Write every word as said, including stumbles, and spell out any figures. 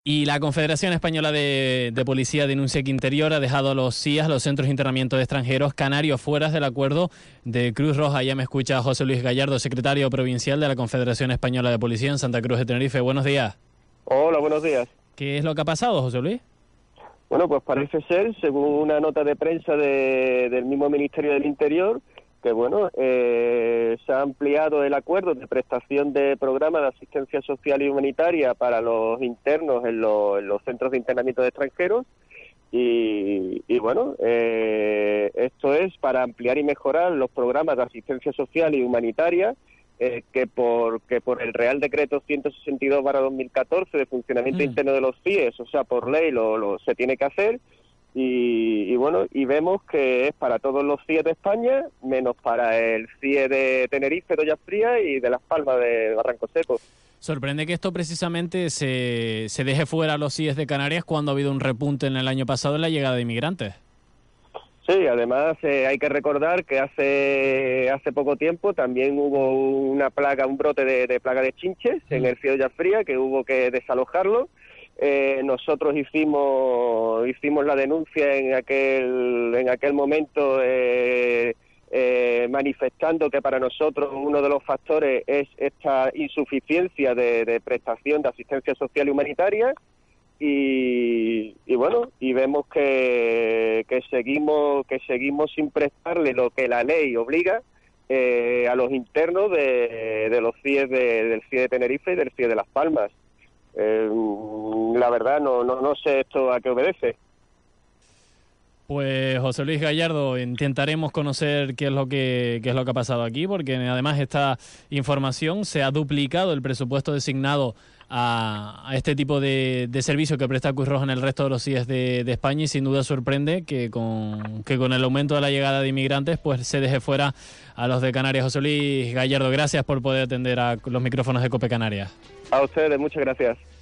Y la Confederación Española de, de Policía denuncia que Interior ha dejado a los C I A, los Centros de Internamiento de Extranjeros canarios, fuera del acuerdo de Cruz Roja. Ya me escucha José Luis Gallardo, secretario provincial de la Confederación Española de Policía en Santa Cruz de Tenerife. Buenos días. Hola, buenos días. ¿Qué es lo que ha pasado, José Luis? Bueno, pues parece ser, según una nota de prensa de, del mismo Ministerio del Interior, que bueno, eh, se ha ampliado el acuerdo de prestación de programas de asistencia social y humanitaria para los internos en, lo, en los centros de internamiento de extranjeros y, y bueno, eh, esto es para ampliar y mejorar los programas de asistencia social y humanitaria eh, que por que por el Real Decreto ciento sesenta y dos barra dos mil catorce de funcionamiento mm. interno de los C I E S, o sea, por ley lo, lo se tiene que hacer. Y, y bueno, y vemos que es para todos los C I E de España, menos para el C I E de Tenerife, de Ollas Frías y de Las Palmas de Barranco Seco. Sorprende que esto precisamente se, se deje fuera a los C I Es de Canarias cuando ha habido un repunte en el año pasado en la llegada de inmigrantes. Sí, además eh, hay que recordar que hace hace poco tiempo también hubo una plaga, un brote de, de plaga de chinches mm. en el C I E de Ollas Frías, que hubo que desalojarlo. Eh, nosotros hicimos hicimos la denuncia en aquel en aquel momento eh, eh, manifestando que para nosotros uno de los factores es esta insuficiencia de, de prestación de asistencia social y humanitaria y, y bueno y vemos que, que seguimos que seguimos sin prestarle lo que la ley obliga eh, a los internos de, de los C I E de, del C I E de Tenerife y del C I E de Las Palmas. Eh, la verdad no, no, no sé esto a qué obedece. Pues José Luis Gallardo, intentaremos conocer qué es lo que qué es lo que ha pasado aquí, porque además esta información se ha duplicado el presupuesto designado a, a este tipo de, de servicio que presta Cruz Roja en el resto de los C I Es de, de España, y sin duda sorprende que con que con el aumento de la llegada de inmigrantes pues se deje fuera a los de Canarias. José Luis Gallardo, gracias por poder atender a los micrófonos de COPE Canarias. A ustedes, muchas gracias.